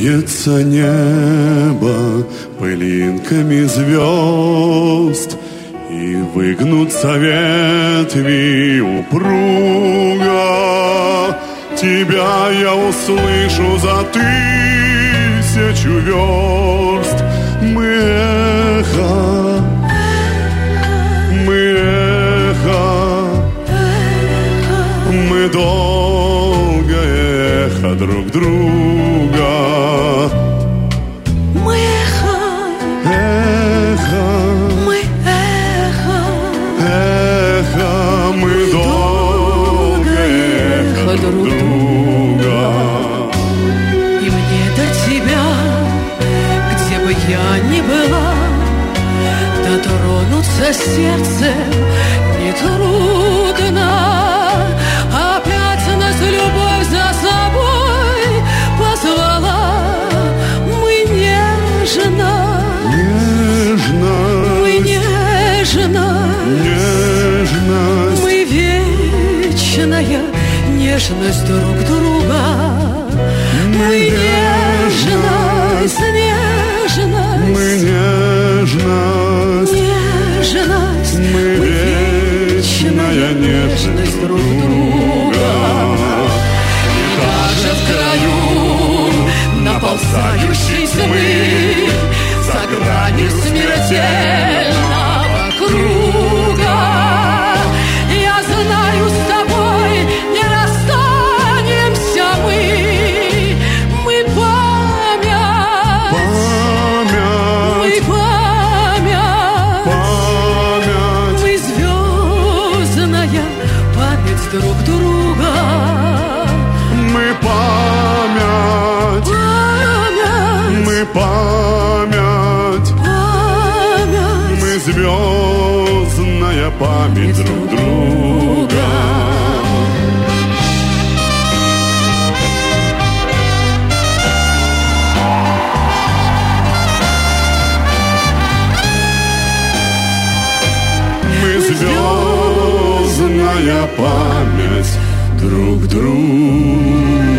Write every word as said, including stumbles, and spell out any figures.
Усеется небо пылинками звезд, и выгнутся ветви упруга. Тебя я услышу за тысячу верст. Мы эхо, мы эхо, мы долгое эхо друг друга. Мы эхо, Эхо, мы эхо, эхо, мы долгое эхо друг друга. и мне до тебя, где бы я ни была, дотронуться сердцем нетрудно. Опять нас любовь за собой позвала. Мы нежно, Нежность, мы нежно, нежность, мы вечная нежность друг друга. Мы нежность, нежность, мы нежность, нежность, мы вечная нежность друг друга. И даже в краю наползающей тьмы, за гранью смертельного круга, я знаю, с тобой не расстанемся мы. Мы память, мы Память, память, память, мы звездная память друг друга. мы память, Память, мы память, память, мы звездная память друг друга. Мы звездная память друг друга.